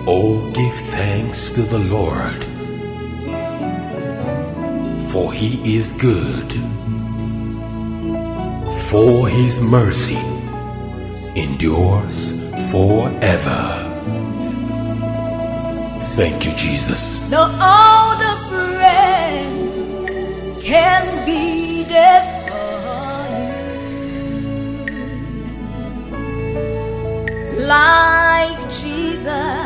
Oh, give thanks to the Lord, for he is good, for his mercy endures forever. Thank you, Jesus. No other friend can be there for you like Jesus.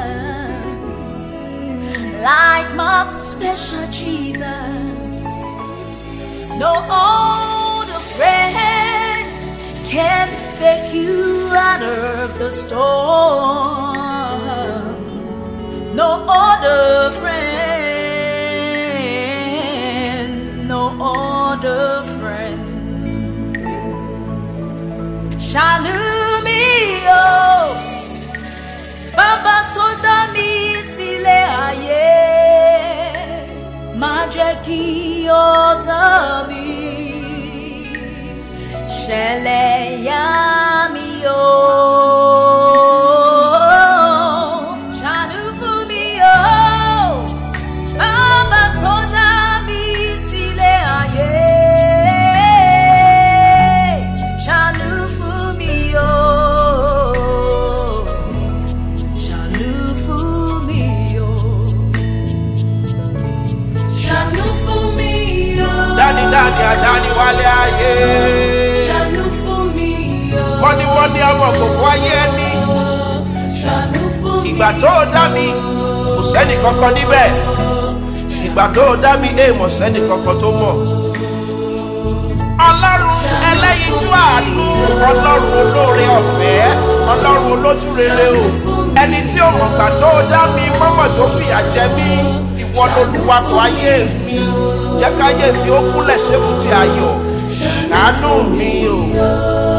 Like my special Jesus, no other friend can take you out of the storm. No other friend, no other friend. Shanu mi o, Baba toda mi sile aye. Má jẹ́ kí ọ̀tá mi ṣẹlẹ̀ yá mi o. Ṣàánú fún mi o, Bàbá tó dá mi sílé ayé. Ṣàánú fún mi o, ṣàánú fún mi o. Dani adani wale ayé. Ṣàánú fún mi o. Mọ́nímọ́ní ọmọ gbogbo ayé ẹni. Ṣàánú fún mi o. Ìgbà tó dá mi, kò sẹ́ni kankan níbẹ̀. Ìgbà tó dá mi, èèmọ̀ sẹ́ni kankan tó mọ̀. Ọlọ́run ẹlẹ́yinjú àánú, Ọlọ́run olóore ọ̀fẹ́, Ọlọ́run olójú rere o. Ẹni tí ó mọ̀ gbà tó dá mi, mọ́mọ́ tó fìyà jẹ mí. Ìwọ lolùwakọ̀ ayé mi. Jẹ́ káyé mi ó kúnlẹ̀ ṣébùtì ayọ̀. Ṣàánú mi o.